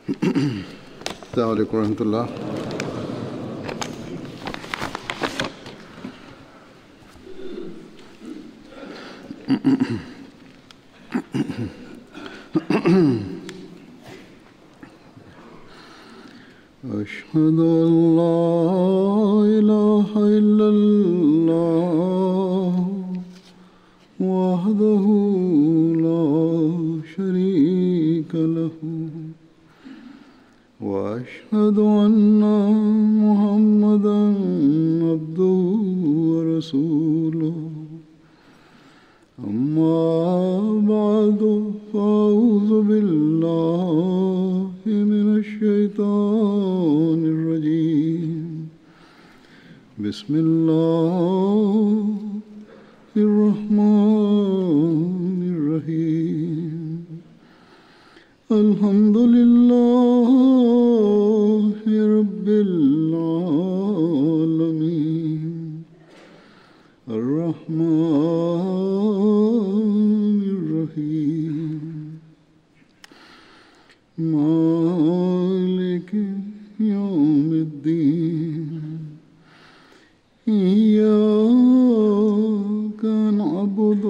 السلام عليكم ورحمة الله. أشهد أن لا إله إلا الله وحده لا شريك له وأشهد أن محمدا عبده ورسوله أما بعد فأعوذ بالله من الشيطان الرجيم بسم الله الرحمن الرحيم الحمد لله رب العالمين الرحمن الرحيم مالك يوم الدين إياك نعبد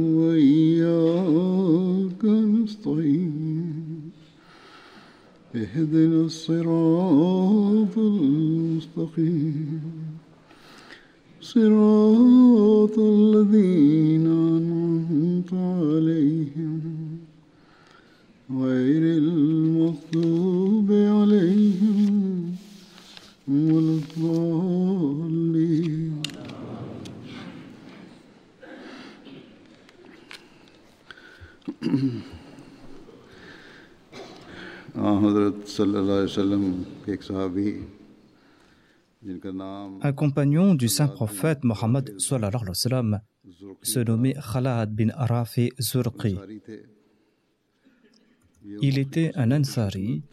وإياك نستعين اهدنا الصراط المستقيم صراط الذين أنعمت عليهم غير المغضوب عليهم ولا الضالين. Un compagnon du saint prophète Mohammed sallallahu alayhi wa sallam se nommait Khalad bin Rafi Zurqi. Il était un Ansari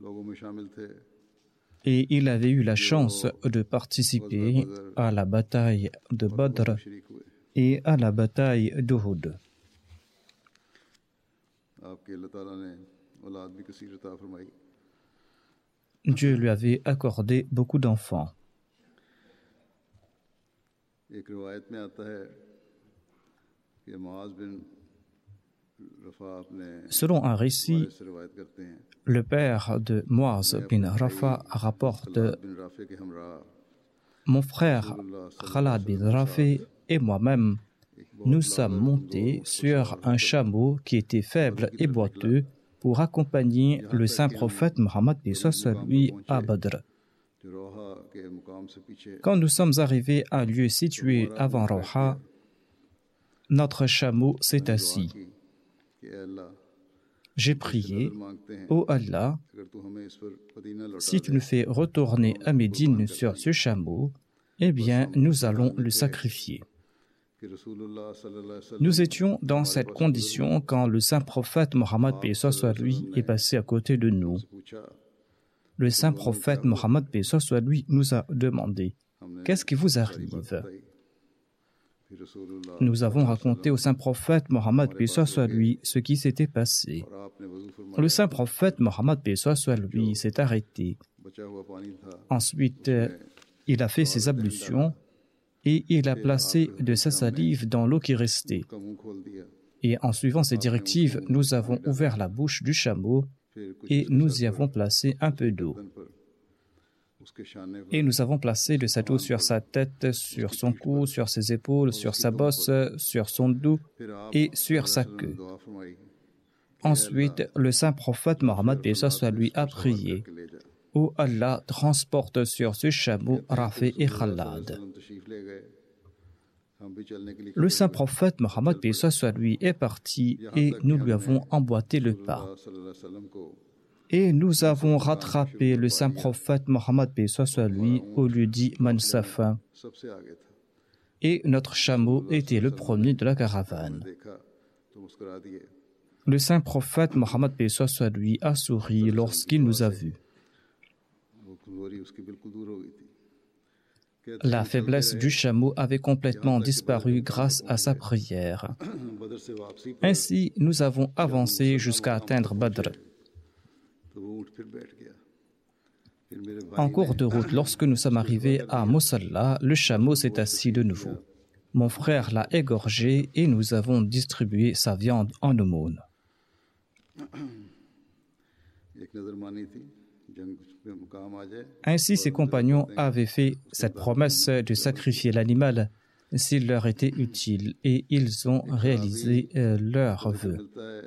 et il avait eu la chance de participer à la bataille de Badr et à la bataille d'Uhud. Dieu lui avait accordé beaucoup d'enfants. Selon un récit, le père de Muaz bin Rafa rapporte: mon frère Khalad bin Rafi et moi-même, nous sommes montés sur un chameau qui était faible et boiteux pour accompagner le saint prophète Mohammed lui à Badr. Quand nous sommes arrivés à un lieu situé avant Rawha, notre chameau s'est assis. J'ai prié: ô Allah, si tu nous fais retourner à Médine sur ce chameau, eh bien nous allons le sacrifier. Nous étions dans cette condition quand le saint prophète Mohammed lui est passé à côté de nous. Le saint prophète Mohammed lui nous a demandé: qu'est-ce qui vous arrive? Nous avons raconté au saint prophète Mohammed lui ce qui s'était passé. Le saint prophète Mohammed lui s'est arrêté. Ensuite, il a fait ses ablutions et il a placé de sa salive dans l'eau qui restait. Et en suivant ces directives, nous avons ouvert la bouche du chameau et nous y avons placé un peu d'eau. Et nous avons placé de cette eau sur sa tête, sur son cou, sur ses épaules, sur sa bosse, sur son dos et sur sa queue. Ensuite, le saint prophète Mohammed lui a prié: ô Allah, transporte sur ce chameau Rafi et Khalad. Le saint prophète Mohammed lui est parti et nous lui avons emboîté le pas. Et nous avons rattrapé le saint prophète Mohammed lui au lieu dit Mansafa. Et notre chameau était le premier de la caravane. Le saint prophète Mohammed lui a souri lorsqu'il nous a vus. La faiblesse du chameau avait complètement disparu grâce à sa prière. Ainsi, nous avons avancé jusqu'à atteindre Badr. En cours de route, lorsque nous sommes arrivés à Musalla, le chameau s'est assis de nouveau. Mon frère l'a égorgé et nous avons distribué sa viande en aumône. Ainsi, ses compagnons avaient fait cette promesse de sacrifier l'animal s'il leur était utile et ils ont réalisé leur vœu.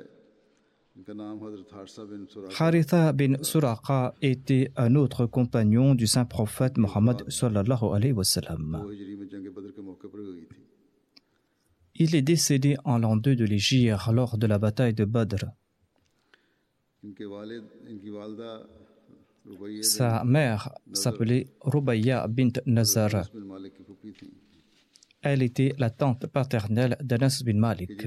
Haritha bin Suraqa était un autre compagnon du saint prophète Mohammed sallallahu alayhi wa sallam. Il est décédé en l'an 2 de l'Hégire lors de la bataille de Badr. Sa mère s'appelait Rubayya bint Nazar. Elle était la tante paternelle d'Anas bin Malik.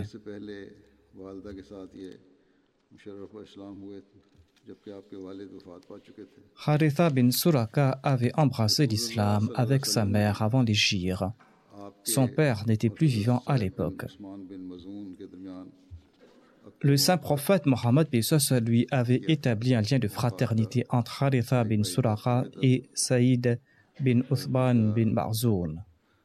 Haritha bin Suraqa avait embrassé l'islam avec sa mère avant l'Hégire. Son père n'était plus vivant à l'époque. Le saint prophète Mohammed lui avait établi un lien de fraternité entre Haritha bin Suraqa et Saïd bin Uthman bin Marzoun.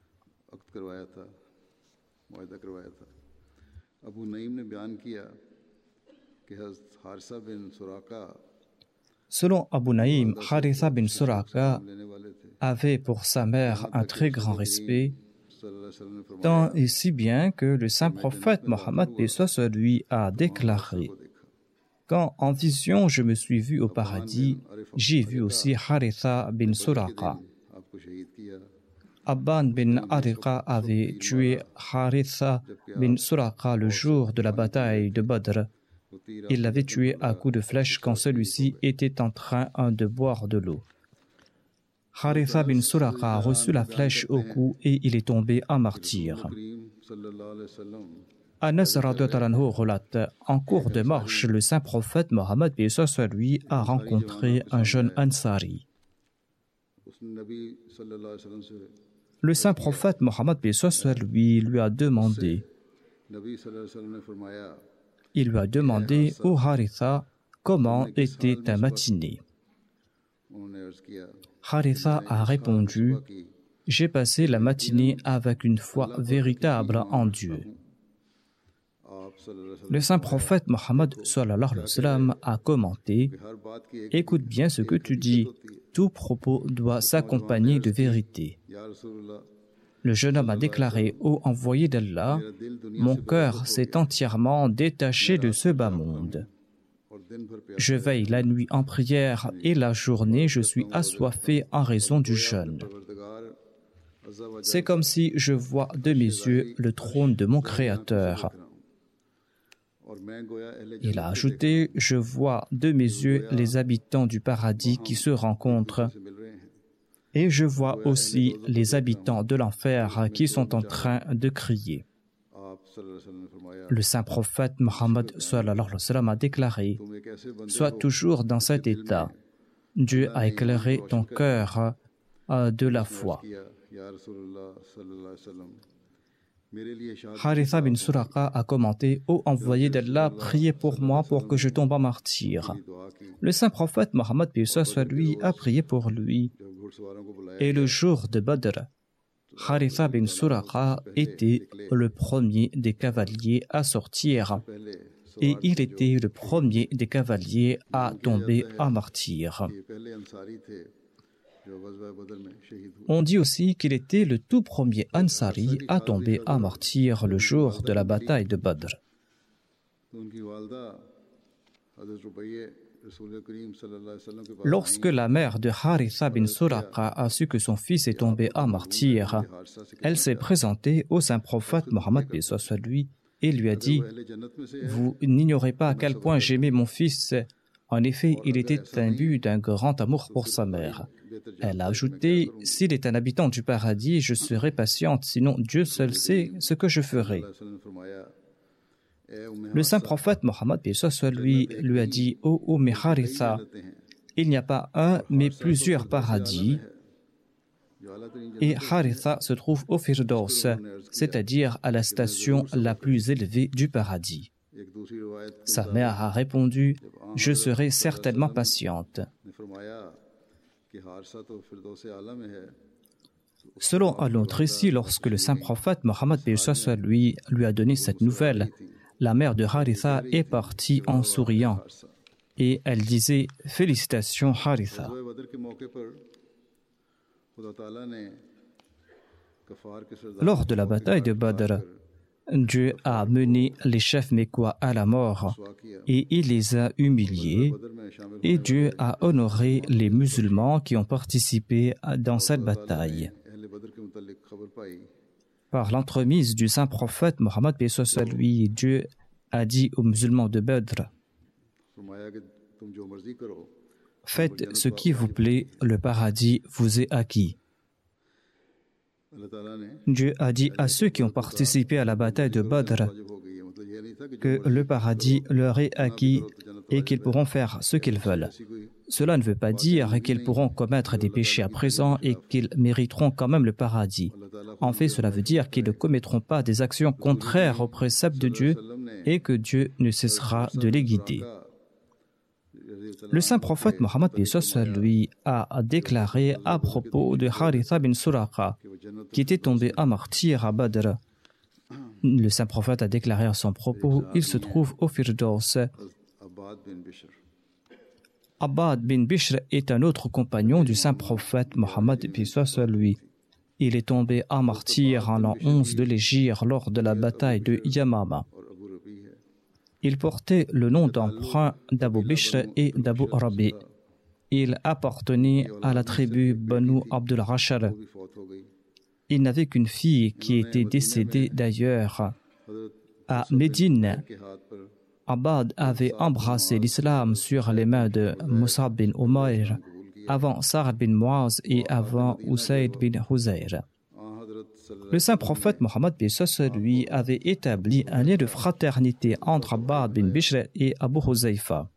Selon Abu Naïm, Haritha bin Suraqa avait pour sa mère un très grand respect, tant et si bien que le saint prophète Mohammed lui a déclaré: quand en vision je me suis vu au paradis, j'ai vu aussi Haritha bin Suraqa. Abban bin Ariqa avait tué Haritha bin Suraqa le jour de la bataille de Badr. Il l'avait tué à coups de flèche quand celui-ci était en train de boire de l'eau. Haritha bin Suraqa a reçu la flèche au cou et il est tombé en martyr. Anas radhiyallahu anhu relate: en cours de marche, le saint prophète Mohammed lui a rencontré un jeune Ansari. Le saint prophète Mohammed lui a demandé: ô Haritha, comment était ta matinée? Haritha a répondu: j'ai passé la matinée avec une foi véritable en Dieu. Le saint prophète Mohammed a commenté: écoute bien ce que tu dis, tout propos doit s'accompagner de vérité. Le jeune homme a déclaré: ô envoyé d'Allah, mon cœur s'est entièrement détaché de ce bas monde. Je veille la nuit en prière et la journée je suis assoiffé en raison du jeûne. C'est comme si je vois de mes yeux le trône de mon Créateur. Il a ajouté: je vois de mes yeux les habitants du paradis qui se rencontrent et je vois aussi les habitants de l'enfer qui sont en train de crier. Le saint prophète Mohammed a déclaré: sois toujours dans cet état. Dieu a éclairé ton cœur de la foi. Haritha bin Suraqa a commenté: ô envoyé d'Allah, priez pour moi pour que je tombe en martyr. Le saint prophète Mohammed lui a prié pour lui. Et le jour de Badr, Haritha bin Suraqa était le premier des cavaliers à sortir et il était le premier des cavaliers à tomber en martyr. On dit aussi qu'il était le tout premier Ansari à tomber en martyr le jour de la bataille de Badr. Lorsque la mère de Haritha bin Suraqa a su que son fils est tombé en martyr, elle s'est présentée au saint prophète Mohammed lui et lui a dit: vous n'ignorez pas à quel point j'aimais mon fils. En effet, il était imbu d'un grand amour pour sa mère. Elle a ajouté: s'il est un habitant du paradis, je serai patiente, sinon Dieu seul sait ce que je ferai. Le saint prophète Mohammed lui a dit: ô Haritha, il n'y a pas un mais plusieurs paradis, et Haritha se trouve au Firdaus, c'est-à-dire à la station la plus élevée du paradis. Sa mère a répondu: je serai certainement patiente. Selon un autre récit, lorsque le saint prophète Mohammed lui a donné cette nouvelle, la mère de Haritha est partie en souriant et elle disait « Félicitations Haritha ». Lors de la bataille de Badr, Dieu a mené les chefs mécois à la mort et il les a humiliés, et Dieu a honoré les musulmans qui ont participé dans cette bataille. Par l'entremise du saint prophète Mohammed lui, Dieu a dit aux musulmans de Badr: faites ce qui vous plaît, le paradis vous est acquis. Dieu a dit à ceux qui ont participé à la bataille de Badr que le paradis leur est acquis et qu'ils pourront faire ce qu'ils veulent. Cela ne veut pas dire qu'ils pourront commettre des péchés à présent et qu'ils mériteront quand même le paradis. En fait, cela veut dire qu'ils ne commettront pas des actions contraires aux préceptes de Dieu et que Dieu ne cessera de les guider. Le saint prophète Mohammed lui a déclaré à propos de Haritha bin Suraqa, qui était tombé à martyr à Badr. Le saint prophète a déclaré à son propos: il se trouve au Firdaus. Abbad bin Bishr est un autre compagnon du saint prophète Mohammed lui. Il est tombé à martyr en l'an 11 de l'Hégire lors de la bataille de Yamama. Il portait le nom d'emprunt d'Abu Bishr et d'Abu Rabi. Il appartenait à la tribu Banu Abdul Rashar. Il n'avait qu'une fille qui était décédée d'ailleurs. À Médine, Abbad avait embrassé l'islam sur les mains de Mus'ab bin Umayr, avant Sa'd bin Muaz et avant Usayd bin Huzayr. Le saint prophète Mohammed lui avait établi un lien de fraternité entre Abbad bin Bishr et Abu Huzaifa.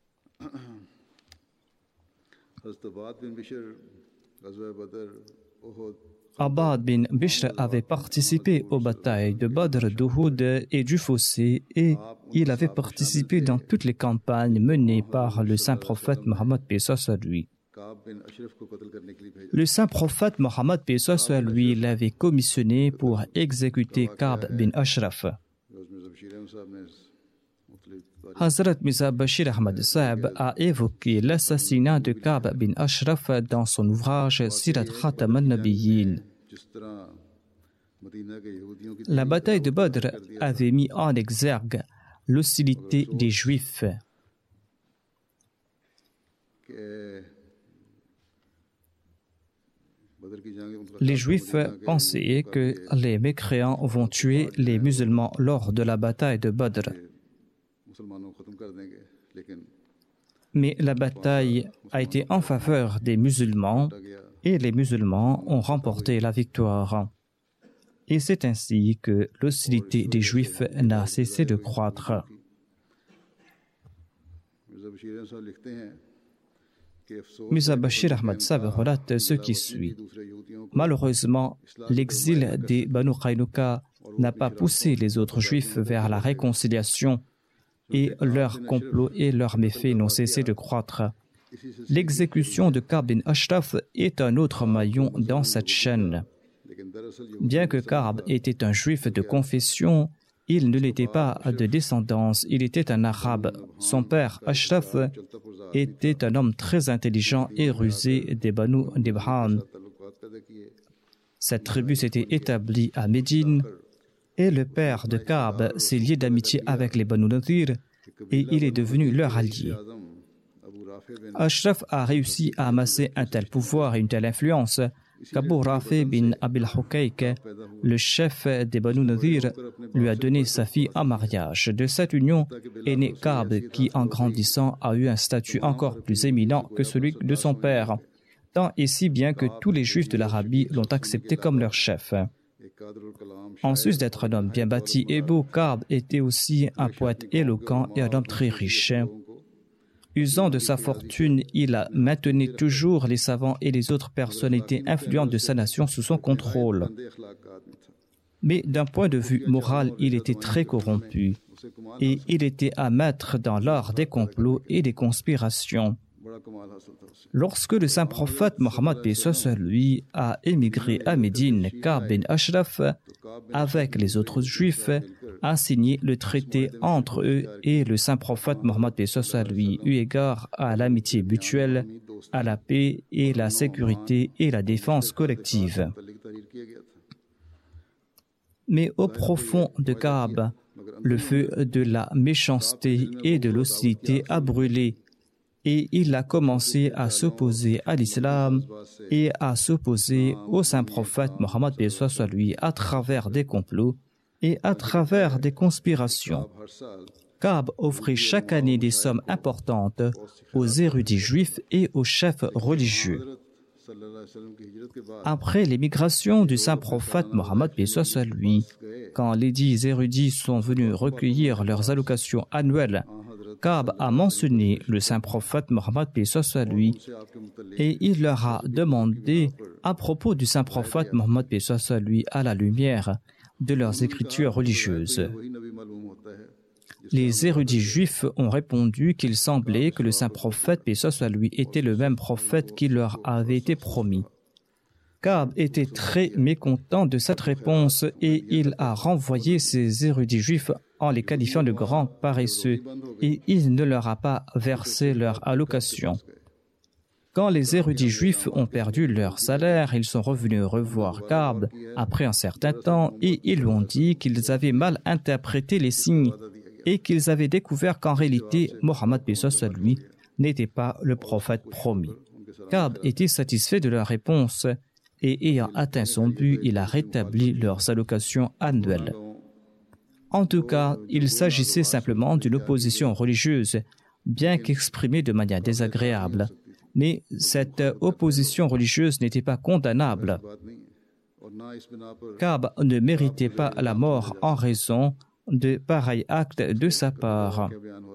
Abbad bin Bishr avait participé aux batailles de Badr, d'Uhud et du Fossé et il avait participé dans toutes les campagnes menées par le saint prophète Mohammed lui. Le saint prophète Mohammed lui l'avait commissionné pour exécuter Ka'b bin Ashraf. Hazrat Mirza Bashir Ahmad Sahib a évoqué l'assassinat de Ka'b bin Ashraf dans son ouvrage Sirat Khatam al-Nabiyyin. La bataille de Badr avait mis en exergue l'hostilité des Juifs. Les Juifs pensaient que les mécréants vont tuer les musulmans lors de la bataille de Badr. Mais la bataille a été en faveur des musulmans et les musulmans ont remporté la victoire. Et c'est ainsi que l'hostilité des Juifs n'a cessé de croître. Mirza Bashir Ahmad Sahib relate ce qui suit. Malheureusement, l'exil des Banu Qaynuqa n'a pas poussé les autres Juifs vers la réconciliation et leurs complots et leurs méfaits n'ont cessé de croître. L'exécution de Ka'b bin Ashraf est un autre maillon dans cette chaîne. Bien que Ka'b était un Juif de confession, il ne l'était pas de descendance, il était un Arabe. Son père, Ashraf, était un homme très intelligent et rusé des Banu Dibhan. Cette tribu s'était établie à Médine et le père de Ka'b s'est lié d'amitié avec les Banu Nadir et il est devenu leur allié. Ashraf a réussi à amasser un tel pouvoir et une telle influence qu'Abu Rafi bin Abil Hukayk, le chef des Banu Nadir, lui a donné sa fille en mariage. De cette union est né Ka'b qui, en grandissant, a eu un statut encore plus éminent que celui de son père, tant et si bien que tous les Juifs de l'Arabie l'ont accepté comme leur chef. En sus d'être un homme bien bâti et beau, Ka'b était aussi un poète éloquent et un homme très riche. Usant de sa fortune, il maintenait toujours les savants et les autres personnalités influentes de sa nation sous son contrôle. Mais d'un point de vue moral, il était très corrompu. et il était un maître dans l'art des complots et des conspirations. Lorsque le saint prophète Mohammed lui a émigré à Médine, Ka'b bin Ashraf, avec les autres juifs, a signé le traité entre eux et le saint prophète Mohammed lui, eu égard à l'amitié mutuelle, à la paix et la sécurité et la défense collective. Mais au profond de Ka'b, le feu de la méchanceté et de l'hostilité a brûlé, et il a commencé à s'opposer à l'islam et à s'opposer au saint prophète Mohammed lui à travers des complots et à travers des conspirations. Ka'b offrait chaque année des sommes importantes aux érudits juifs et aux chefs religieux. Après l'émigration du saint prophète Mohammed lui, quand les 10 érudits sont venus recueillir leurs allocations annuelles, Ka'b a mentionné le saint prophète Mohammed lui et il leur a demandé à propos du saint prophète Mohammed lui à la lumière de leurs écritures religieuses. Les érudits juifs ont répondu qu'il semblait que le saint prophète lui était le même prophète qui leur avait été promis. Ka'b était très mécontent de cette réponse et il a renvoyé ces érudits juifs en les qualifiant de grands paresseux et il ne leur a pas versé leur allocation. Quand les érudits juifs ont perdu leur salaire, ils sont revenus revoir Ka'b après un certain temps et ils lui ont dit qu'ils avaient mal interprété les signes et qu'ils avaient découvert qu'en réalité, Mohammed lui n'était pas le prophète promis. Ka'b était satisfait de leur réponse et ayant atteint son but, il a rétabli leurs allocations annuelles. En tout cas, il s'agissait simplement d'une opposition religieuse, bien qu'exprimée de manière désagréable. Mais cette opposition religieuse n'était pas condamnable. Ka'b ne méritait pas la mort en raison de pareils actes de sa part.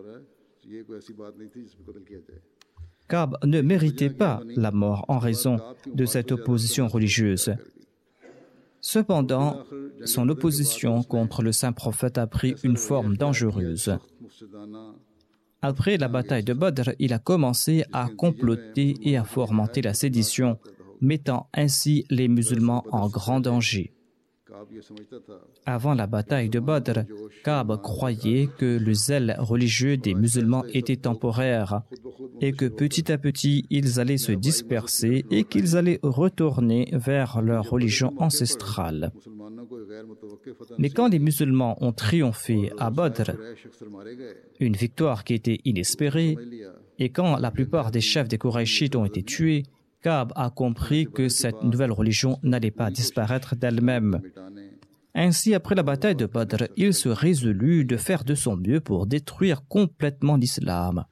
Ka'b ne méritait pas la mort en raison de cette opposition religieuse. Cependant, son opposition contre le saint prophète a pris une forme dangereuse. Après la bataille de Badr, il a commencé à comploter et à fomenter la sédition, mettant ainsi les musulmans en grand danger. Avant la bataille de Badr, Ka'b croyait que le zèle religieux des musulmans était temporaire et que petit à petit ils allaient se disperser et qu'ils allaient retourner vers leur religion ancestrale. Mais quand les musulmans ont triomphé à Badr, une victoire qui était inespérée, et quand la plupart des chefs des Qurayshites ont été tués, Ka'b a compris que cette nouvelle religion n'allait pas disparaître d'elle-même. Ainsi, après la bataille de Badr, il se résolut de faire de son mieux pour détruire complètement l'islam.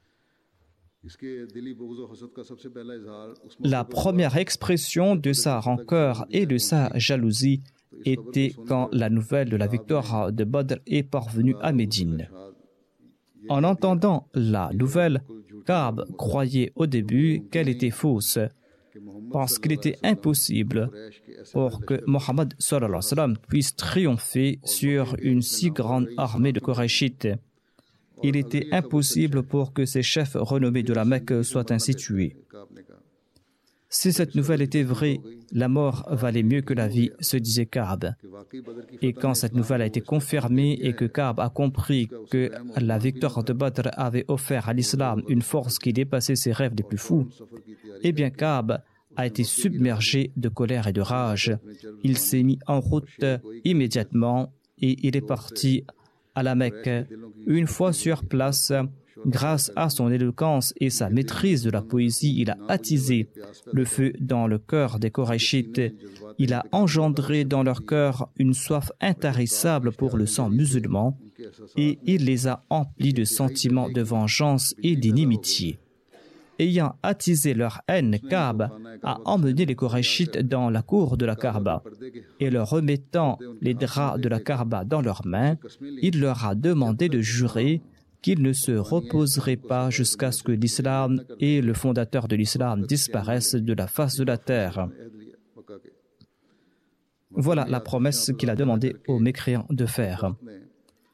La première expression de sa rancœur et de sa jalousie était quand la nouvelle de la victoire de Badr est parvenue à Médine. En entendant la nouvelle, Ka'b croyait au début qu'elle était fausse, parce qu'il était impossible pour que Mohammed puisse triompher sur une si grande armée de Qurayshites. Il était impossible pour que ces chefs renommés de la Mecque soient ainsi tués. Si cette nouvelle était vraie, la mort valait mieux que la vie, se disait Ka'b. Et quand cette nouvelle a été confirmée et que Ka'b a compris que la victoire de Badr avait offert à l'islam une force qui dépassait ses rêves les plus fous, eh bien Ka'b a été submergé de colère et de rage. Il s'est mis en route immédiatement et il est parti à la Mecque. Une fois sur place, grâce à son éloquence et sa maîtrise de la poésie, il a attisé le feu dans le cœur des Qurayshites. Il a engendré dans leur cœur une soif intarissable pour le sang musulman et il les a emplis de sentiments de vengeance et d'inimitié. Ayant attisé leur haine, Ka'b a emmené les Qurayshites dans la cour de la Kaaba et leur remettant les draps de la Kaaba dans leurs mains, il leur a demandé de jurer qu'ils ne se reposeraient pas jusqu'à ce que l'islam et le fondateur de l'islam disparaissent de la face de la terre. Voilà la promesse qu'il a demandé aux mécréants de faire.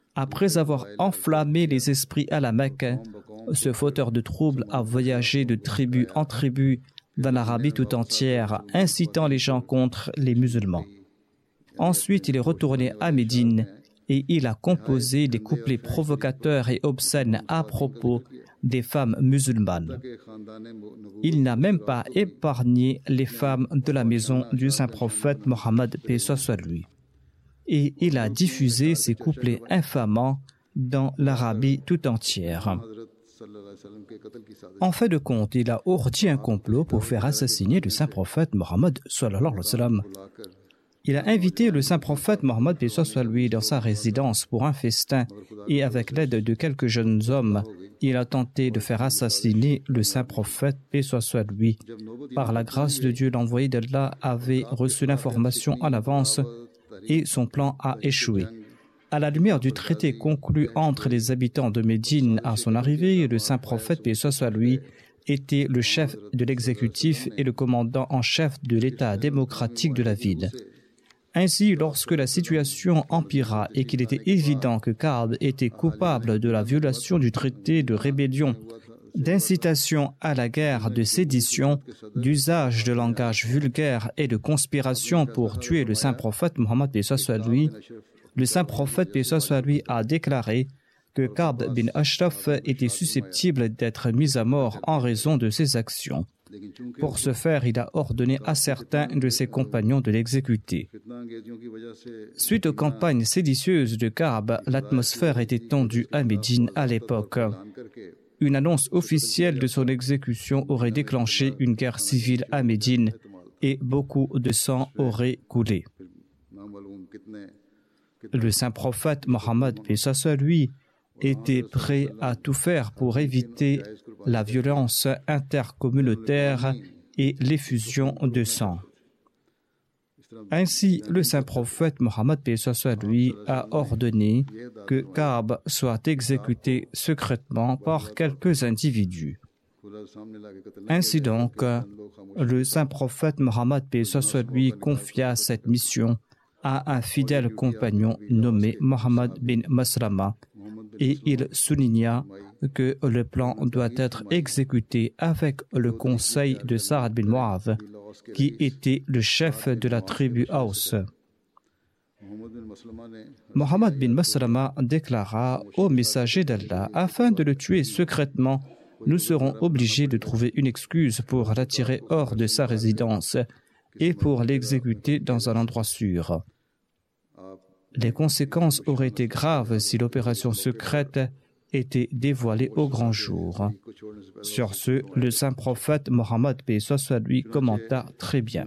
Après avoir enflammé les esprits à la Mecque, ce fauteur de troubles a voyagé de tribu en tribu dans l'Arabie tout entière, incitant les gens contre les musulmans. Ensuite, il est retourné à Médine et il a composé des couplets provocateurs et obscènes à propos des femmes musulmanes. Il n'a même pas épargné les femmes de la maison du saint prophète Mohammed, paix soit lui. Et il a diffusé ces couplets infamants dans l'Arabie tout entière. En fait de compte, il a ourdi un complot pour faire assassiner le saint prophète Mohammed sallallahu alayhi wa sallam. Il a invité le saint prophète Mohammed paix soit lui dans sa résidence pour un festin et avec l'aide de quelques jeunes hommes, il a tenté de faire assassiner le saint prophète paix soit lui. Par la grâce de Dieu, l'envoyé d'Allah avait reçu l'information en avance et son plan a échoué. À la lumière du traité conclu entre les habitants de Médine à son arrivée, le saint prophète paix soit lui était le chef de l'exécutif et le commandant en chef de l'État démocratique de la ville. Ainsi, lorsque la situation empira et qu'il était évident que Ka'b était coupable de la violation du traité de rébellion, d'incitation à la guerre, de sédition, d'usage de langage vulgaire et de conspiration pour tuer le saint prophète Mohammed paix soit lui, le saint prophète paix soit lui a déclaré que Ka'b bin Ashraf était susceptible d'être mis à mort en raison de ses actions. Pour ce faire, il a ordonné à certains de ses compagnons de l'exécuter. Suite aux campagnes séditieuses de Ka'b, l'atmosphère était tendue à Médine à l'époque. Une annonce officielle de son exécution aurait déclenché une guerre civile à Médine et beaucoup de sang aurait coulé. Le saint prophète Mohammed paix soit lui était prêt à tout faire pour éviter la violence intercommunautaire et l'effusion de sang. Ainsi, le saint prophète Mohammed paix soit lui a ordonné que Ka'b soit exécuté secrètement par quelques individus. Ainsi donc, le saint prophète Mohammed paix soit lui confia cette mission à un fidèle compagnon nommé Mohammed bin Maslama et il souligna que le plan doit être exécuté avec le conseil de Sa'ad bin Mu'adh, qui était le chef de la tribu Aus. Mohammed bin Maslama déclara au messager d'Allah, afin de le tuer secrètement, nous serons obligés de trouver une excuse pour l'attirer hors de sa résidence et pour l'exécuter dans un endroit sûr. Les conséquences auraient été graves si l'opération secrète était dévoilée au grand jour. Sur ce, le saint prophète Mohammed paix soit lui commenta très bien.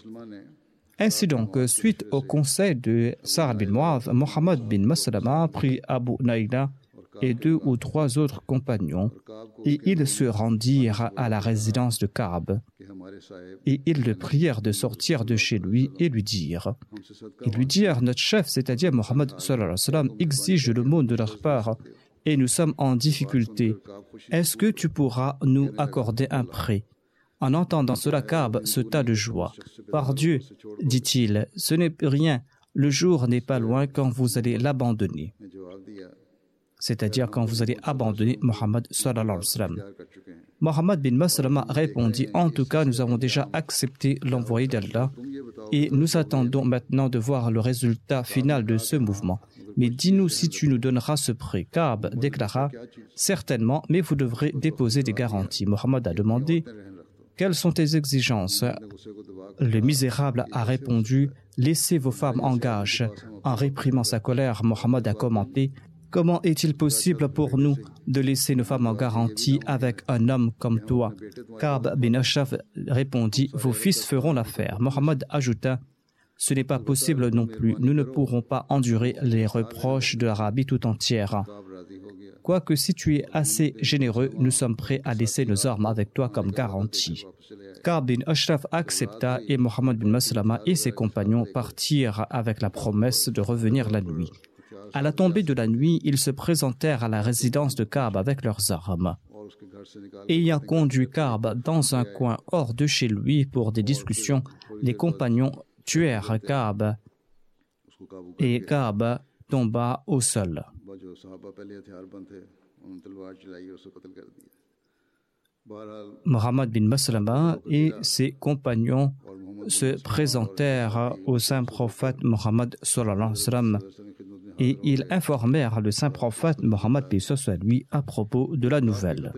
Ainsi donc, suite au conseil de Sa'ad bin Mu'adh, Mohammed bin Maslama prit Abu Naïla et 2 ou 3 autres compagnons et ils se rendirent à la résidence de Ka'b. Et ils le prièrent de sortir de chez lui et lui dirent, notre chef, c'est-à-dire Mohammed sallallahu alayhi wa sallam, exige l'aumône de leur part et nous sommes en difficulté. Est-ce que tu pourras nous accorder un prêt? En entendant cela, Ka'b sauta de joie. Par Dieu, dit-il, ce n'est rien, le jour n'est pas loin quand vous allez l'abandonner. C'est-à-dire quand vous allez abandonner Mohammed sallallahu alayhi wa sallam. Mohammed bin Maslama répondit, en tout cas, nous avons déjà accepté l'envoyé d'Allah et nous attendons maintenant de voir le résultat final de ce mouvement. Mais dis-nous si tu nous donneras ce prêt. Ka'b déclara, certainement, mais vous devrez déposer des garanties. Mohammed a demandé, quelles sont tes exigences? Le misérable a répondu, laissez vos femmes en gage. En réprimant sa colère, Mohammed a commenté, comment est-il possible pour nous de laisser nos femmes en garantie avec un homme comme toi? Ka'b bin Ashraf répondit, vos fils feront l'affaire. Mohammed ajouta, ce n'est pas possible non plus, nous ne pourrons pas endurer les reproches de l'Arabie tout entière. Quoique si tu es assez généreux, nous sommes prêts à laisser nos armes avec toi comme garantie. Ka'b bin Ashraf accepta et Mohammed bin Maslama et ses compagnons partirent avec la promesse de revenir la nuit. À la tombée de la nuit, ils se présentèrent à la résidence de Ka'b avec leurs armes. Ayant conduit Ka'b dans un coin hors de chez lui pour des discussions, les compagnons tuèrent Ka'b et Ka'b tomba au sol. Muhammad bin Maslama et ses compagnons se présentèrent au saint prophète Muhammad sallallahu alayhi wa sallam et ils informèrent le saint prophète Muhammad paix soit lui à propos de la nouvelle.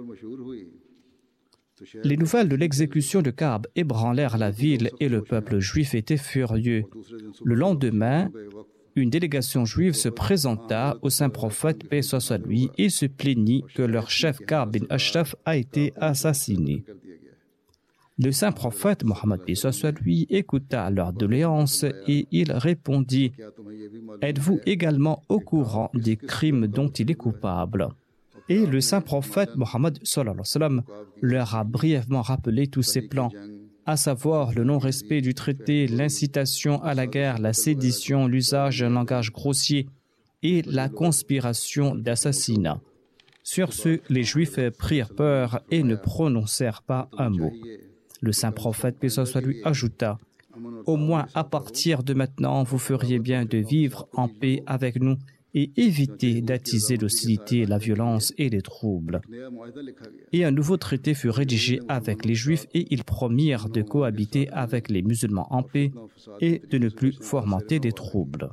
Les nouvelles de l'exécution de Ka'b ébranlèrent la ville et le peuple juif était furieux. Le lendemain, une délégation juive se présenta au saint prophète paix soit lui et se plaignit que leur chef Ka'b bin Ashraf a été assassiné. Le saint prophète Muhammad paix soit lui écouta leur doléance et il répondit: Êtes-vous également au courant des crimes dont il est coupable? Et le saint prophète Muhammad sallallahu alayhi wa sallam leur a brièvement rappelé tous ses plans, à savoir le non-respect du traité, l'incitation à la guerre, la sédition, l'usage d'un langage grossier et la conspiration d'assassinat. Sur ce, les Juifs prirent peur et ne prononcèrent pas un mot. Le saint prophète, paix soit lui, ajouta: Au moins à partir de maintenant, vous feriez bien de vivre en paix avec nous et éviter d'attiser l'hostilité, la violence et les troubles. Et un nouveau traité fut rédigé avec les Juifs et ils promirent de cohabiter avec les musulmans en paix et de ne plus fomenter des troubles.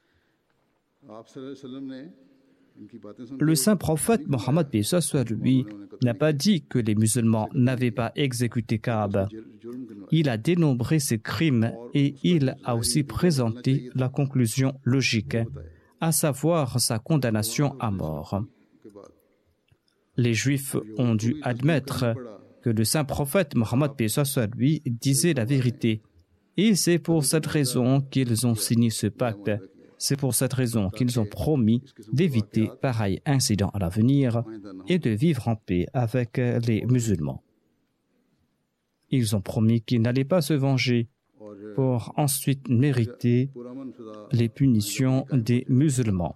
Le saint prophète Mohammed paix soit lui n'a pas dit que les musulmans n'avaient pas exécuté Ka'b. Il a dénombré ses crimes et il a aussi présenté la conclusion logique, à savoir sa condamnation à mort. Les Juifs ont dû admettre que le saint prophète Mohammed paix soit lui disait la vérité et c'est pour cette raison qu'ils ont signé ce pacte. C'est pour cette raison qu'ils ont promis d'éviter pareil incident à l'avenir et de vivre en paix avec les musulmans. Ils ont promis qu'ils n'allaient pas se venger pour ensuite mériter les punitions des musulmans.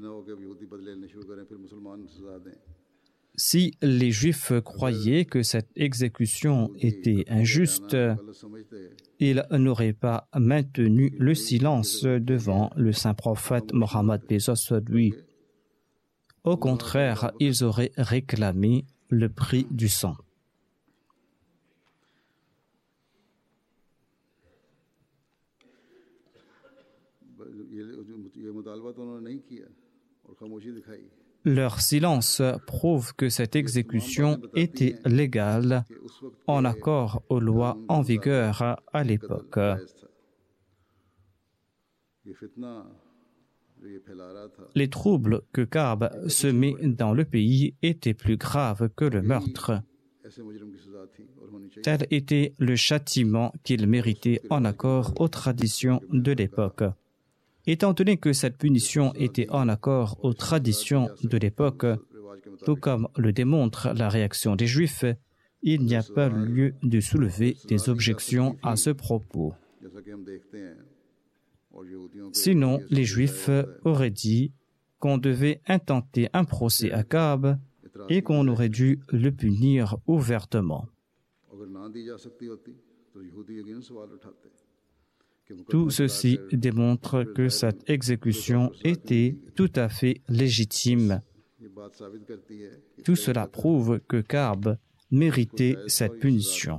Si les Juifs croyaient que cette exécution était injuste, ils n'auraient pas maintenu le silence devant le saint prophète Mohammed paix soit lui. Au contraire, ils auraient réclamé le prix du sang. Leur silence prouve que cette exécution était légale en accord aux lois en vigueur à l'époque. Les troubles que Ka'b semait dans le pays étaient plus graves que le meurtre. Tel était le châtiment qu'il méritait en accord aux traditions de l'époque. Étant donné que cette punition était en accord aux traditions de l'époque, tout comme le démontre la réaction des Juifs, il n'y a pas lieu de soulever des objections à ce propos. Sinon, les Juifs auraient dit qu'on devait intenter un procès à Ka'b et qu'on aurait dû le punir ouvertement. Tout ceci démontre que cette exécution était tout à fait légitime. Tout cela prouve que Ka'b méritait cette punition.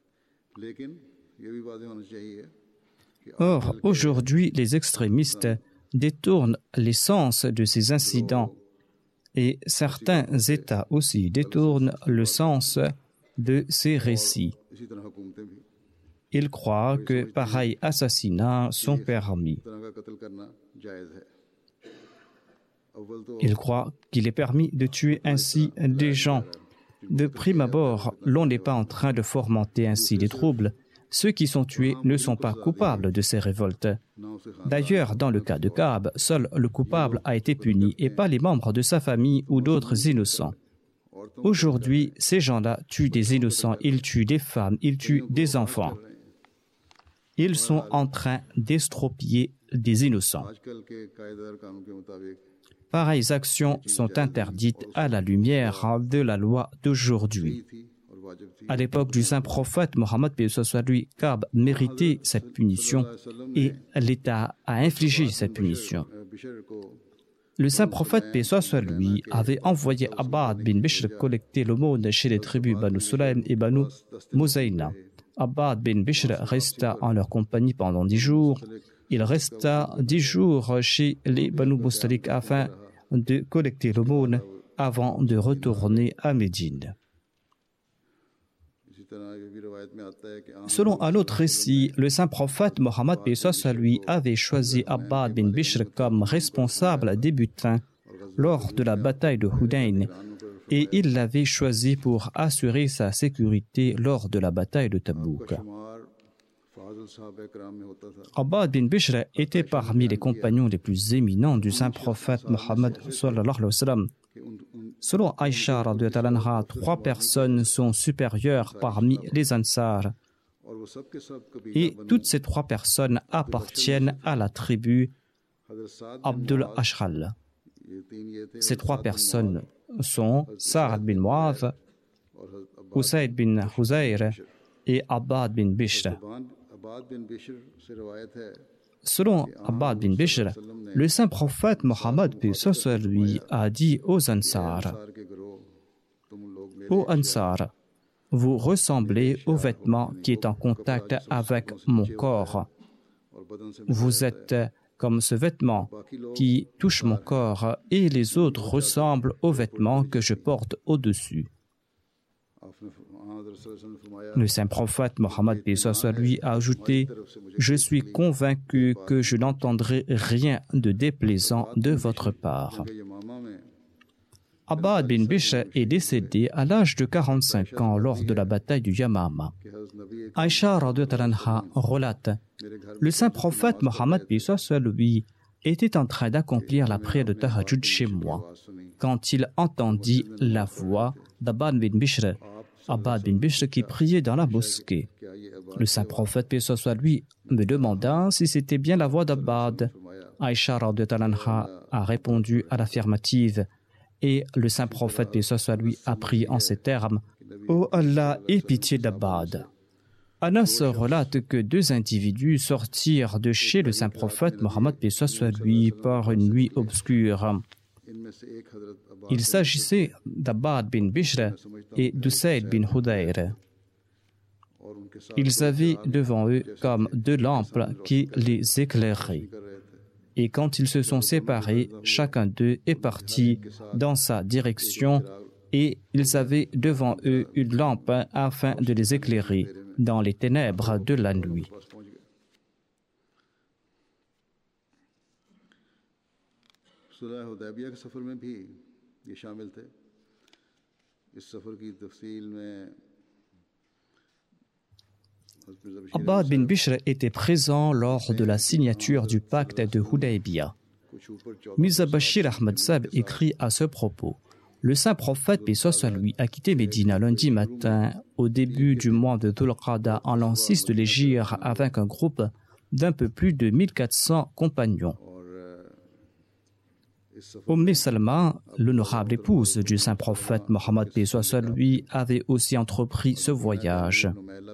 Or, aujourd'hui, les extrémistes détournent l'essence de ces incidents et certains États aussi détournent le sens de ces récits. Ils croient que pareils assassinats sont permis. Ils croient qu'il est permis de tuer ainsi des gens. De prime abord, l'on n'est pas en train de fomenter ainsi des troubles. Ceux qui sont tués ne sont pas coupables de ces révoltes. D'ailleurs, dans le cas de Ka'b, seul le coupable a été puni et pas les membres de sa famille ou d'autres innocents. Aujourd'hui, ces gens-là tuent des innocents, ils tuent des femmes, ils tuent des enfants. Ils sont en train d'extropier des innocents. Pareilles actions sont interdites à la lumière de la loi d'aujourd'hui. À l'époque du saint prophète Mohammed paix soit lui, Ka'b méritait cette punition et l'État a infligé cette punition. Le saint prophète, paix soit sur lui, avait envoyé Abbad bin Bishr collecter l'aumône chez les tribus Banu Sulaym et Banu Muzayna. Abbad bin Bishr resta en leur compagnie pendant 10 jours. Il resta 10 jours chez les Banu Mustalik afin de collecter l'aumône avant de retourner à Médine. Selon un autre récit, le saint prophète Mohammed paix soit sur lui avait choisi Abbad bin Bishr comme responsable des butins lors de la bataille de Hunayn et il l'avait choisi pour assurer sa sécurité lors de la bataille de Tabouk. Abbad bin Bishr était parmi les compagnons les plus éminents du saint prophète Mohammed sallallahu alayhi wa sallam. Selon Aïcha, 3 personnes sont supérieures parmi les Ansar. Et toutes ces 3 personnes appartiennent à la tribu Abdul Ashral. Ces 3 personnes sont Sa'ad bin Mu'adh, Usayd bin Huzayr et Abbad bin Bishr. Selon Abbad bin Bishr, le saint prophète Mohammed paix soit sur lui a dit aux Ansar: Ô Ansar, vous ressemblez au vêtement qui est en contact avec mon corps. Vous êtes comme ce vêtement qui touche mon corps et les autres ressemblent au vêtement que je porte au-dessus. Le saint prophète Mohammed paix soit sur lui a ajouté: Je suis convaincu que je n'entendrai rien de déplaisant de votre part. Abbad bin Bishr est décédé à l'âge de 45 ans lors de la bataille du Yamama. Aïcha relate: Le saint prophète Mohammed paix soit sur lui était en train d'accomplir la prière de Tahajjud chez moi quand il entendit la voix d'Abbad bin Bishr, Abbad bin Bishr qui priait dans la mosquée. Le saint prophète paix soit sur lui me demanda si c'était bien la voix d'Abbad. Aïcha a répondu à l'affirmative et le saint prophète paix soit sur lui a prié en ces termes: Ô Allah, aie pitié d'Abbad. Anas relate que 2 individus sortirent de chez le saint prophète Mohammed paix soit sur lui par une nuit obscure. Il s'agissait d'Abbad bin Bishr et d'Usayd bin Hudayr. Ils avaient devant eux comme 2 lampes qui les éclairaient. Et quand ils se sont séparés, chacun d'eux est parti dans sa direction et ils avaient devant eux une lampe afin de les éclairer dans les ténèbres de la nuit. Abbad bin Bishr était présent lors de la signature du pacte de Hudaybiyah. Mirza Bashir Ahmad Sab écrit à ce propos: Le saint prophète paix soit sur lui a quitté Médine lundi matin au début du mois de Dhul Qa'da en l'an 6 de l'Hégire avec un groupe d'un peu plus de 1400 compagnons. Salma, l'honorable épouse du saint prophète Mohammed paix soit sur lui, avait aussi entrepris ce voyage.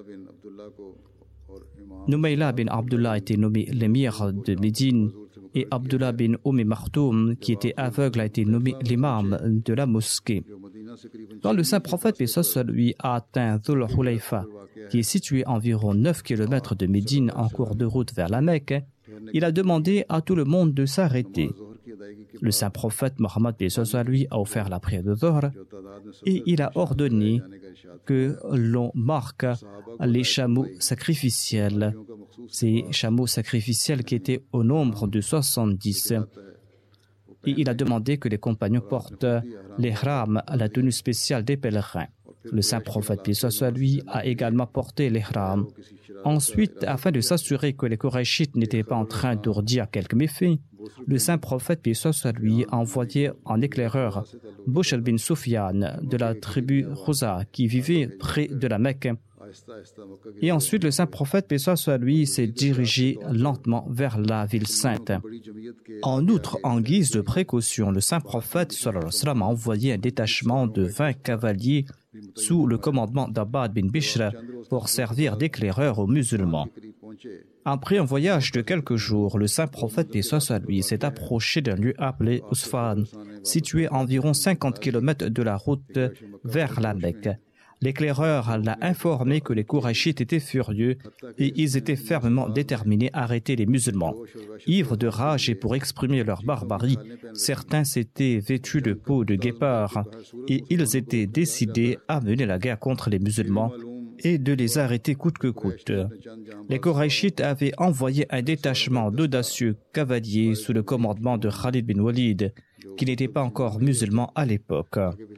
Numayla bin Abdullah était nommé l'émir de Médine et Abdullah bin Maktoum, qui était aveugle, a été nommé l'imam de la mosquée. Quand le saint prophète paix soit sur lui a atteint Dhul Hulayfa, qui est situé à environ 9 km de Médine en cours de route vers la Mecque, il a demandé à tout le monde de s'arrêter. Le saint prophète Mohammed paix soit sur lui a offert la prière de Dhuhr et il a ordonné que l'on marque les chameaux sacrificiels. Ces chameaux sacrificiels qui étaient au nombre de 70. Et il a demandé que les compagnons portent l'ihram, la tenue spéciale des pèlerins. Le saint prophète paix soit sur lui a également porté l'ihram. Ensuite, afin de s'assurer que les Qurayshites n'étaient pas en train d'ourdir quelques méfaits, le saint prophète paix soit sur lui a envoyé en éclaireur Bushr bin Sufyan de la tribu Khuza qui vivait près de la Mecque. Et ensuite, le saint prophète paix soit sur lui s'est dirigé lentement vers la ville sainte. En outre, en guise de précaution, le saint prophète sallallahu alayhi wa sallam a envoyé un détachement de 20 cavaliers sous le commandement d'Abbad bin Bishr pour servir d'éclaireur aux musulmans. Après un voyage de quelques jours, le saint prophète paix soit sur lui s'est approché d'un lieu appelé Usfan, situé à environ 50 km de la route vers la Mecque. L'éclaireur l'a informé que les Kourachites étaient furieux et ils étaient fermement déterminés à arrêter les musulmans. Ivres de rage et pour exprimer leur barbarie, certains s'étaient vêtus de peau de guépard et ils étaient décidés à mener la guerre contre les musulmans et de les arrêter coûte que coûte. Les Kourachites avaient envoyé un détachement d'audacieux cavaliers sous le commandement de Khalid bin Walid, qui n'était pas encore musulman à l'époque.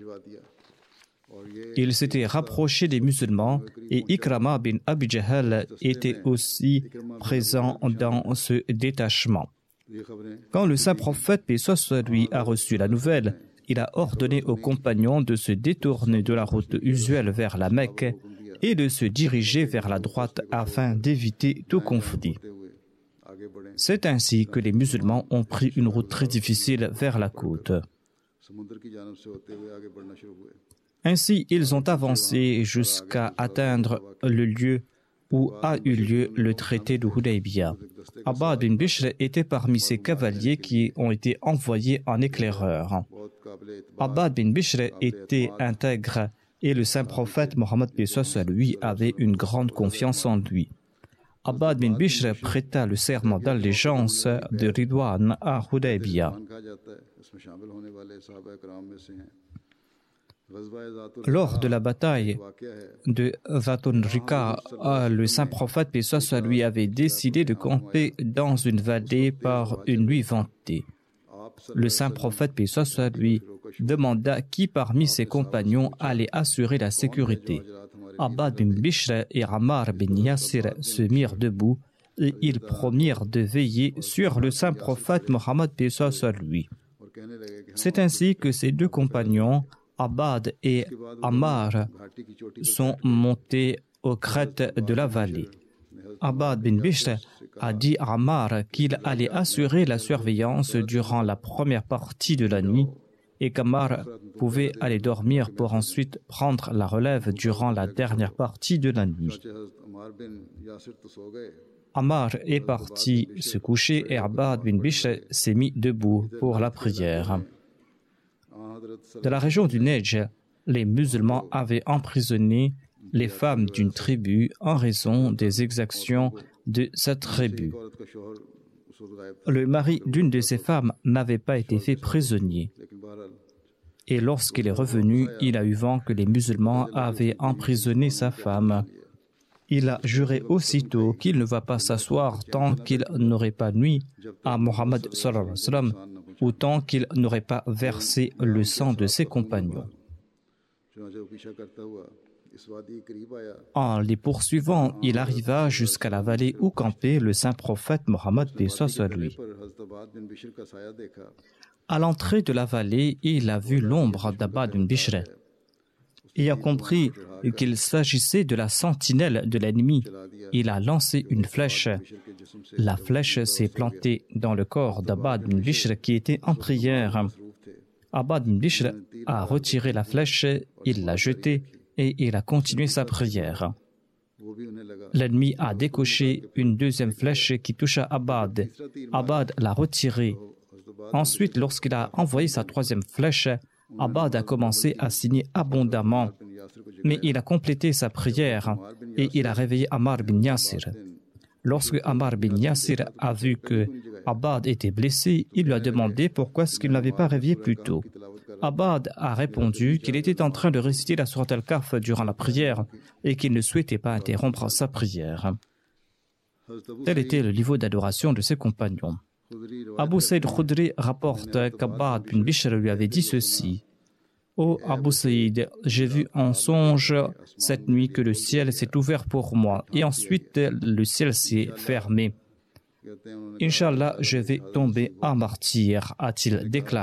Il s'était rapproché des musulmans et Ikrama bin Abi Jahl était aussi présent dans ce détachement. Quand le saint prophète paix soit sur lui a reçu la nouvelle, il a ordonné aux compagnons de se détourner de la route usuelle vers la Mecque et de se diriger vers la droite afin d'éviter tout conflit. C'est ainsi que les musulmans ont pris une route très difficile vers la côte. Ainsi, ils ont avancé jusqu'à atteindre le lieu où a eu lieu le traité de Hudaybiyah. Abbad bin Bishr était parmi ces cavaliers qui ont été envoyés en éclaireur. Abbad bin Bishr était intègre et le saint prophète Mohammed paix soit sur lui avait une grande confiance en lui. Abbad bin Bishr prêta le serment d'allégeance de Ridwan à Hudaybiyah. Lors de la bataille de Zatun Rika, le saint prophète paix soit sur lui avait décidé de camper dans une vallée par une nuit ventée. Le saint prophète paix soit sur lui demanda qui parmi ses compagnons allait assurer la sécurité. Abbad bin Bishr et Ammar bin Yasir se mirent debout et ils promirent de veiller sur le saint prophète Mohammed paix soit sur lui. C'est ainsi que ces deux compagnons, Abbad et Ammar, sont montés aux crêtes de la vallée. Abbad bin Bishr a dit à Ammar qu'il allait assurer la surveillance durant la première partie de la nuit et qu'Ammar pouvait aller dormir pour ensuite prendre la relève durant la dernière partie de la nuit. Ammar est parti se coucher et Abbad bin Bishr s'est mis debout pour la prière. De la région du Nejd, les musulmans avaient emprisonné les femmes d'une tribu en raison des exactions de cette tribu. Le mari d'une de ces femmes n'avait pas été fait prisonnier. Et lorsqu'il est revenu, il a eu vent que les musulmans avaient emprisonné sa femme. Il a juré aussitôt qu'il ne va pas s'asseoir tant qu'il n'aurait pas nui à Mohammed sallallahu alayhi wa sallam ou tant qu'il n'aurait pas versé le sang de ses compagnons. En les poursuivant, il arriva jusqu'à la vallée où campait le saint prophète Mohammed paix soit sur lui. À l'entrée de la vallée, il a vu l'ombre d'Abbad bin Bishr et a compris qu'il s'agissait de la sentinelle de l'ennemi. Il a lancé une flèche. La flèche s'est plantée dans le corps d'Abbad bin Bishr qui était en prière. Abbad bin Bishr a retiré la flèche, il l'a jetée et il a continué sa prière. L'ennemi a décoché une deuxième flèche qui toucha Abbad. Abbad l'a retirée. Ensuite, lorsqu'il a envoyé sa troisième flèche, Abbad a commencé à signer abondamment, mais il a complété sa prière et il a réveillé Ammar bin Yasir. Lorsque Ammar bin Yasir a vu que Abbad était blessé, il lui a demandé pourquoi est-ce qu'il ne l'avait pas réveillé plus tôt. Abbad a répondu qu'il était en train de réciter la sourate Al-Kahf durant la prière et qu'il ne souhaitait pas interrompre sa prière. Tel était le niveau d'adoration de ses compagnons. Abu Saïd Khudri rapporte qu'Abbad bin Bishr lui avait dit ceci: « Ô Abu Saïd, j'ai vu en songe cette nuit que le ciel s'est ouvert pour moi et ensuite le ciel s'est fermé. Inch'Allah, je vais tomber en martyr, a-t-il déclaré. »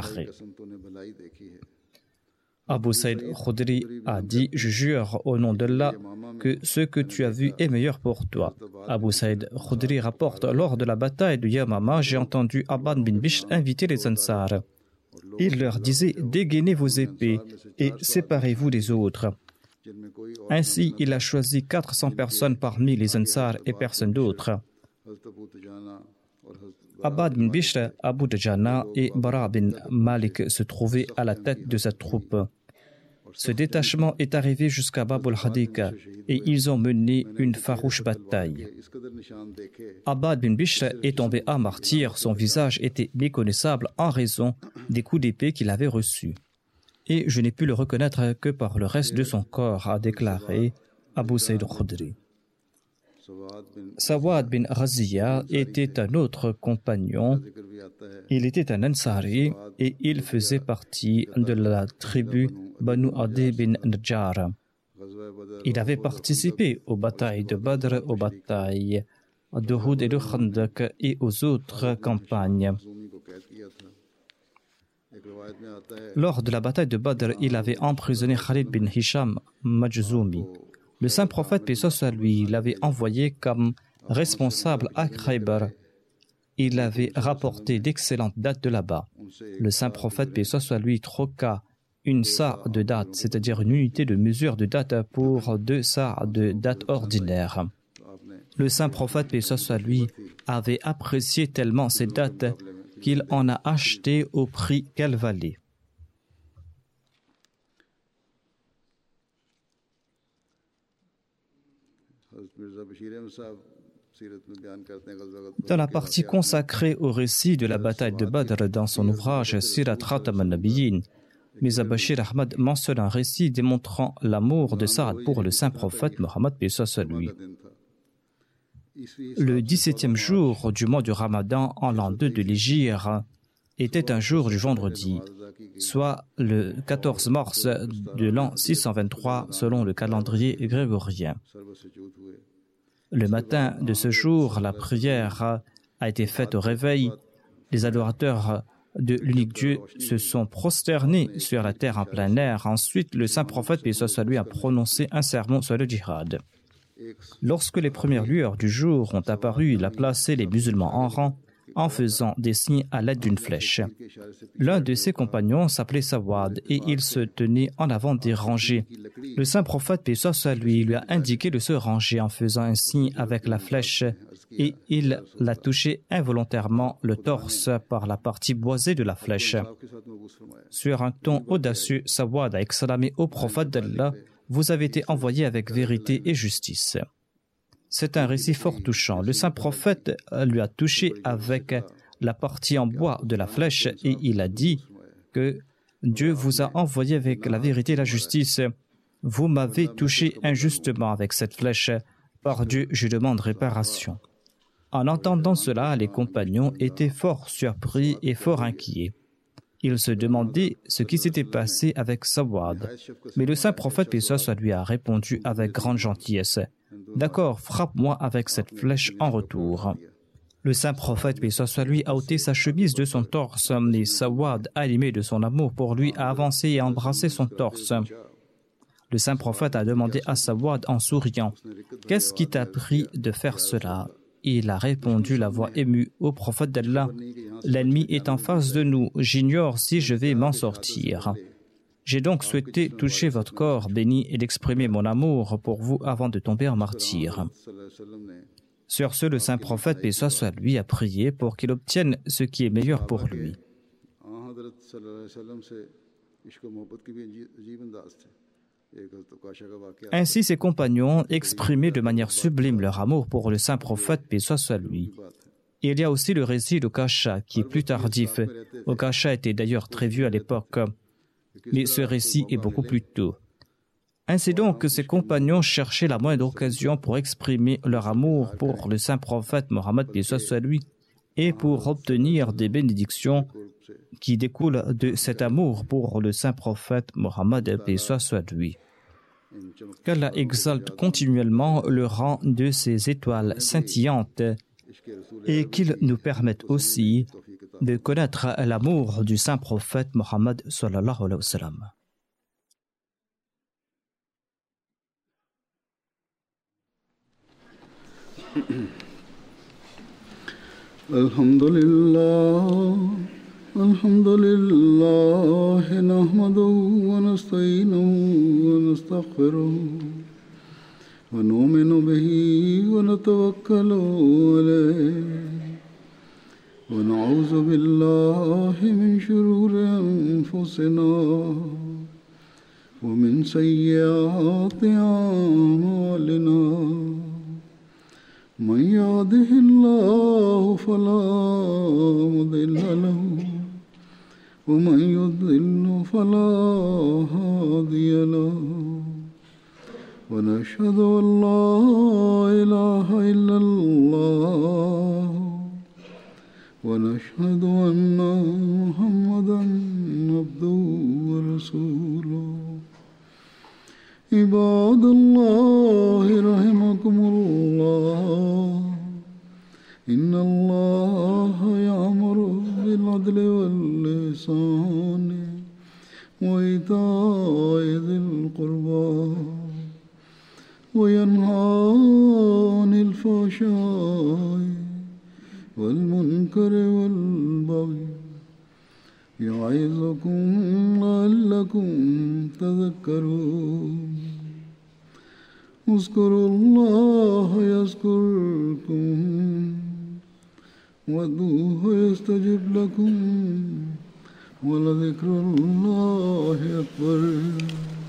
Abu Saïd Khudri a dit: « Je jure au nom d'Allah que ce que tu as vu est meilleur pour toi. » Abu Saïd Khudri rapporte: « Lors de la bataille de Yamama, j'ai entendu Abbad bin Bishr inviter les Ansar. Il leur disait: dégainez vos épées et séparez-vous des autres. Ainsi, il a choisi 400 personnes parmi les Ansar et personne d'autre. Abbad bin Bishr, Abu Dujana et Bara bin Malik se trouvaient à la tête de cette troupe. Ce détachement est arrivé jusqu'à Bab al-Hadika et ils ont mené une farouche bataille. Abbad bin Bishr est tombé à martyr, son visage était méconnaissable en raison des coups d'épée qu'il avait reçus. Et je n'ai pu le reconnaître que par le reste de son corps, a déclaré Abu Saïd al-Khudri. Sawad bin Raziya était un autre compagnon. Il était un Ansari et il faisait partie de la tribu Banu Adi bin Najjar. Il avait participé aux batailles de Badr, aux batailles d'Uhud et de Khandak et aux autres campagnes. Lors de la bataille de Badr, il avait emprisonné Khalid bin Hisham Majzoumi. Le saint prophète, paix soit lui, l'avait envoyé comme responsable à Khaybar. Il avait rapporté d'excellentes dates de là-bas. Le saint prophète, paix soit lui, troqua une sa de date, c'est-à-dire une unité de mesure de date pour 2 sa de date ordinaire. Le saint prophète, paix soit lui, avait apprécié tellement ces dates qu'il en a acheté au prix qu'elles valaient. Dans la partie consacrée au récit de la bataille de Badr dans son ouvrage Sirat Khatam al-Nabiyyin, Mirza Bashir Ahmad mentionne un récit démontrant l'amour de Saad pour le saint prophète Mohammed paix soit lui. Le 17e jour du mois du Ramadan en l'an 2 de l'Hégire était un jour du vendredi, soit le 14 mars de l'an 623 selon le calendrier grégorien. Le matin de ce jour, la prière a été faite au réveil. Les adorateurs de l'unique Dieu se sont prosternés sur la terre en plein air. Ensuite, le saint prophète, paix soit lui, a prononcé un sermon sur le djihad. Lorsque les premières lueurs du jour ont apparu, il a placé les musulmans en rang en faisant des signes à l'aide d'une flèche. L'un de ses compagnons s'appelait Sawad et il se tenait en avant des rangées. Le saint prophète, paix soit lui a indiqué de se ranger en faisant un signe avec la flèche et il l'a touché involontairement le torse par la partie boisée de la flèche. Sur un ton audacieux, Sawad a exclamé au prophète d'Allah: vous avez été envoyé avec vérité et justice. C'est un récit fort touchant. Le saint prophète lui a touché avec la partie en bois de la flèche et il a dit que Dieu vous a envoyé avec la vérité et la justice. Vous m'avez touché injustement avec cette flèche. Par Dieu, je demande réparation. En entendant cela, les compagnons étaient fort surpris et fort inquiets. Ils se demandaient ce qui s'était passé avec Sawad. Mais le saint prophète, paix soit lui, a répondu avec grande gentillesse: d'accord, frappe-moi avec cette flèche en retour. Le saint prophète, paix soit lui, a ôté sa chemise de son torse et Sawad, animé de son amour pour lui, a avancé et embrassé son torse. Le saint prophète a demandé à Sawad en souriant: qu'est-ce qui t'a pris de faire cela? Il a répondu, la voix émue: ô prophète d'Allah, l'ennemi est en face de nous, j'ignore si je vais m'en sortir. J'ai donc souhaité toucher votre corps béni et d'exprimer mon amour pour vous avant de tomber en martyr. Sur ce, le saint prophète, paix soit lui, a prié pour qu'il obtienne ce qui est meilleur pour lui. Ainsi, ses compagnons exprimaient de manière sublime leur amour pour le saint prophète, paix soit lui. Il y a aussi le récit d'Okasha, qui est plus tardif. Okasha était d'ailleurs très vieux à l'époque, mais ce récit est beaucoup plus tôt. Ainsi donc, ses compagnons cherchaient la moindre occasion pour exprimer leur amour pour le saint prophète Mohammed, paix soit lui, et pour obtenir des bénédictions qui découlent de cet amour pour le saint prophète Mohammed, paix soit lui. Qu'Allah exalte continuellement le rang de ces étoiles scintillantes et qu'il nous permette aussi de connaître l'amour du saint prophète Mohammed sallallahu alayhi wa sallam. Alhamdulillah, nahmaduhu wa nasta'inuhu wa nastaghfiruh ونؤمن به ونتوكل عليه ونعوذ بالله من شرور أنفسنا ومن سيئات أعمالنا من يهده الله فلا مضل له ومن يضلل فلا هادي له ونشهد أن لا إله إلا الله ونشهد أن محمدا عبده ورسوله عباد الله رحمكم الله إن الله يأمر بالعدل والإحسان وإيتاء ذي القربى وينهى عن الفحشاء والمنكر والبغي يعظكم لعلكم تذكرون اذكروا الله يذكركم وادعوه يستجب لكم ولذكر الله أكبر